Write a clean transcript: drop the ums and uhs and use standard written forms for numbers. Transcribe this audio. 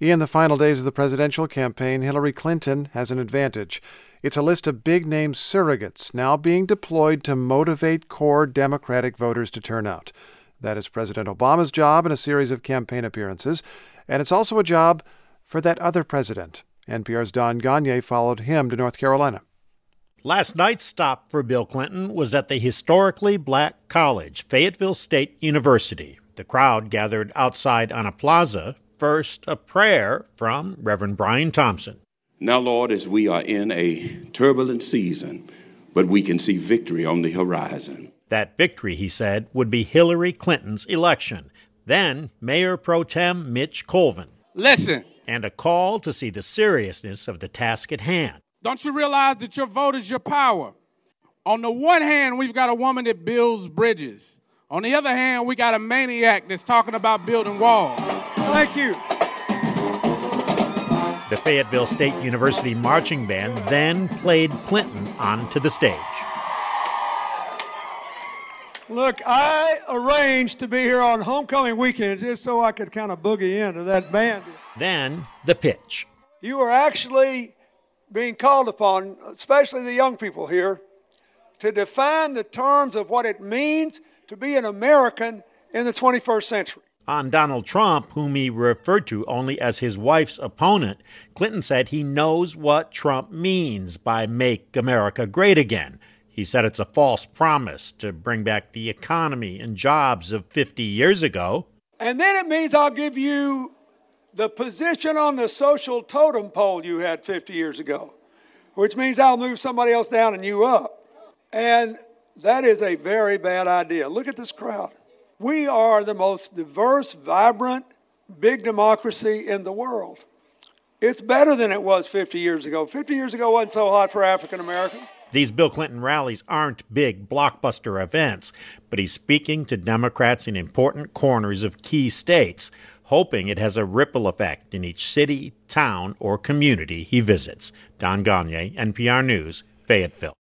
In the final days of the presidential campaign, Hillary Clinton has an advantage. It's a list of big-name surrogates now being deployed to motivate core Democratic voters to turn out. That is President Obama's job in a series of campaign appearances, and it's also a job for that other president. NPR's Don Gonyea followed him to North Carolina. Last night's stop for Bill Clinton was at the historically black college, Fayetteville State University. The crowd gathered outside on a plaza. First, a prayer from Reverend Brian Thompson. Now, Lord, as we are in a turbulent season, but we can see victory on the horizon. That victory, he said, would be Hillary Clinton's election. Then, Mayor Pro Tem Mitch Colvin. Listen. And a call to see the seriousness of the task at hand. Don't you realize that your vote is your power? On the one hand, we've got a woman that builds bridges. On the other hand, we got a maniac that's talking about building walls. Thank you. The Fayetteville State University marching band then played Clinton onto the stage. Look, I arranged to be here on homecoming weekend just so I could kind of boogie into that band. Then the pitch. You are actually being called upon, especially the young people here, to define the terms of what it means to be an American in the 21st century. On Donald Trump, whom he referred to only as his wife's opponent, Clinton said he knows what Trump means by Make America Great Again. He said it's a false promise to bring back the economy and jobs of 50 years ago. And then it means I'll give you the position on the social totem pole you had 50 years ago, which means I'll move somebody else down and you up. And that is a very bad idea. Look at this crowd. We are the most diverse, vibrant, big democracy in the world. It's better than it was 50 years ago. 50 years ago wasn't so hot for African Americans. These Bill Clinton rallies aren't big blockbuster events, but he's speaking to Democrats in important corners of key states, hoping it has a ripple effect in each city, town, or community he visits. Don Gonyea, NPR News, Fayetteville.